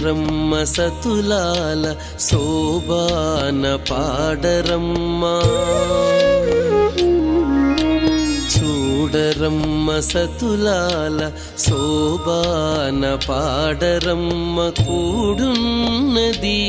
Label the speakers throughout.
Speaker 1: చూడరమ్మ సతులాల శోభాన పాడరమ్మా, చూడరమ్మ సతులాల శోభాన పాడరమ్మ. కూడున్నది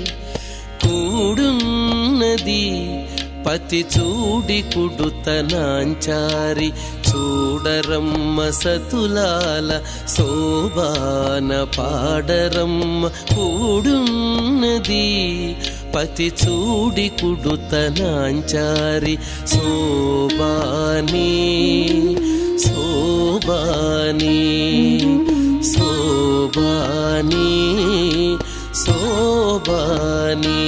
Speaker 1: కూడున్నది పతి చూడి కుడుతనాంచారి, చూడరమ్మ సతులాల శోభాన పాడరమ్మ. కూడున్నది పతి చూడి కుడుతనాంచారి, శోభాని శోభాని శోభాని శోభాని.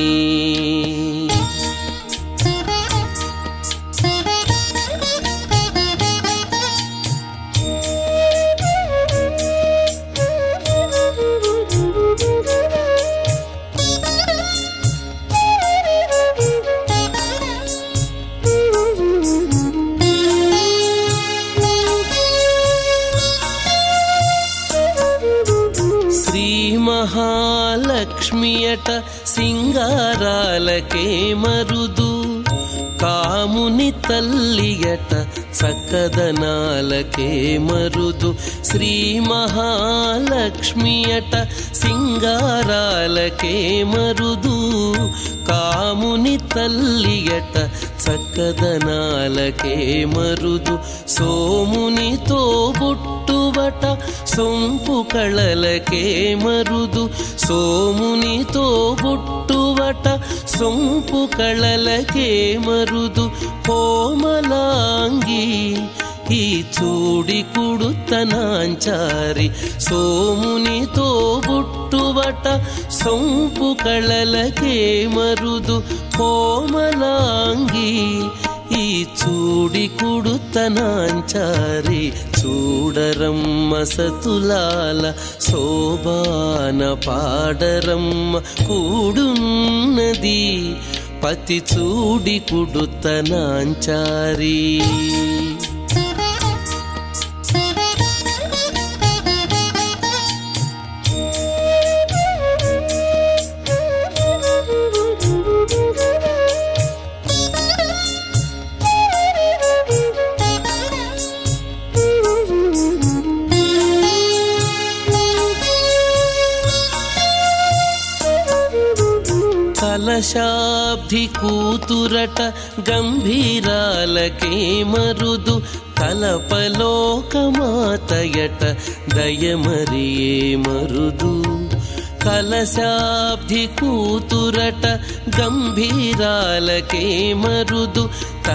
Speaker 1: మహాలక్ష్మియట సింగారాలకే మరుదు, కాముని తల్లియట చక్కదనాలకే మరుదు. శ్రీ మహాలక్ష్మియట సింగారాలకే మరుదు, కాముని తల్లియట చక్కదనాలకే మరుదు. సోమునితో బుట్టువట సొంపు కళలకే మరుదు, సోమునితో బుట్టువట సొంపు కళలకే మరుదు. కోమలాంగి ఈ చూడి కుడుతనాంచారి, సోమునితో బుట్టువట సొంపు కళలకే మరుదు. కోమలాంగి ఈ చూడి కుడుతనాంచారి, చూడరమ్మ సతులాల శోభాన పాడరమ్మ. కూడున్నది పతి చూడి కుడుతనాంచారి. కలశాబ్ది కూతురట గంభీరాలకే మరుదు, కలపలోకమాతయట దయమరియే మరుదు. కలశాబ్ది కూతురట గంభీరాలకే మరుదు,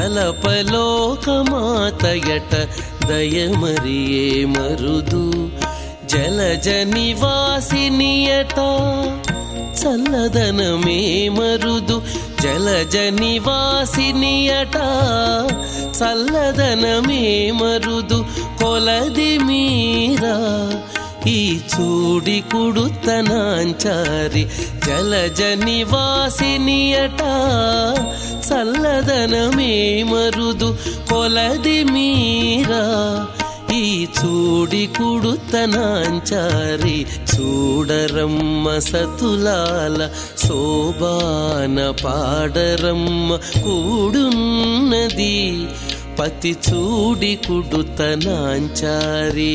Speaker 1: కలపలోకమాతయట దయమరియే మరుదు. జలజ నివాసినియట చల్లదనమే మరుదు, జలజ నివాసినియట చల్లదనమే మరుదు. కొలది మీరా ఈ చూడి కుడుతనాంచారి, జలజ నివాసినియట చల్లదనమే మరుదు. కొలది మీరా ఈ చూడి కుడుతనాంచారి, చూడరమ్మ సతులాల శోభాన పాడరమ్మ. కూడున్నది పతి చూడి కుడుతనాంచారి.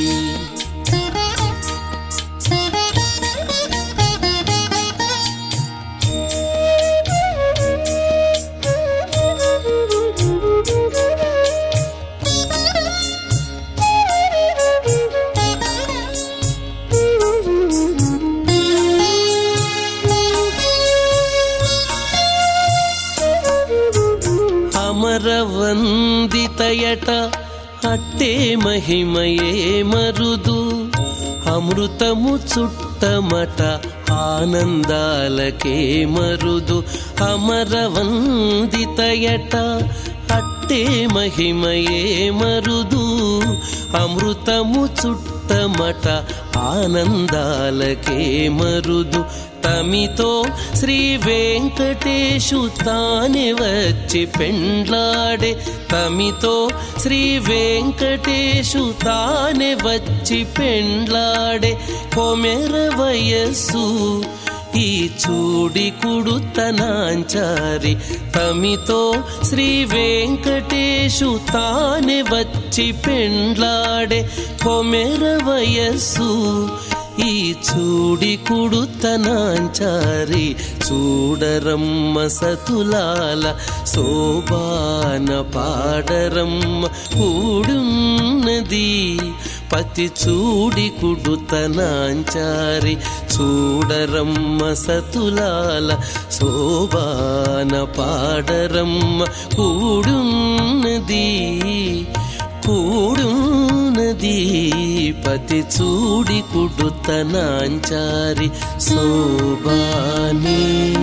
Speaker 1: అమరవందితయట అట్టే మహిమయే మరుదు, అమృతము చుట్టమట ఆనందాలకే మరుదు. అమరవందితయట అట్టే మహిమయే మరుదు, అమృతము చుట్టమట ఆనందాలకే మరుదు తమితో శ్రీ వెంకటేశు తానే వచ్చి పెండ్లాడే తమితో శ్రీ వెంకటేశు తానే వచ్చి పెండ్లాడే కొమెర వయస్సు ఈ చూడి కుడుతనాంచారి తమితో శ్రీ వెంకటేశు తానే వచ్చి పెండ్లాడే కొమెర వయస్సు ఈ చూడి కుడుతనాంచారి చూడరమ్మ సతులాల శోభాన పాడరమ్మ కూడున్నది పతి చూడి కుడుతనాంచారి చూడరమ్మ సతులాల శోభాన పాడరమ్మ కూడున్నది కూడున్నది పతి చూడి కుడుతనాంచారి శోభాని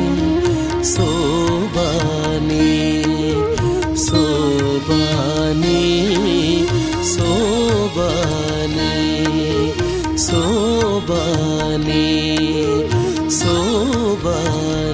Speaker 1: శోభాని శోభాని శోభాని శోభాని శోభాని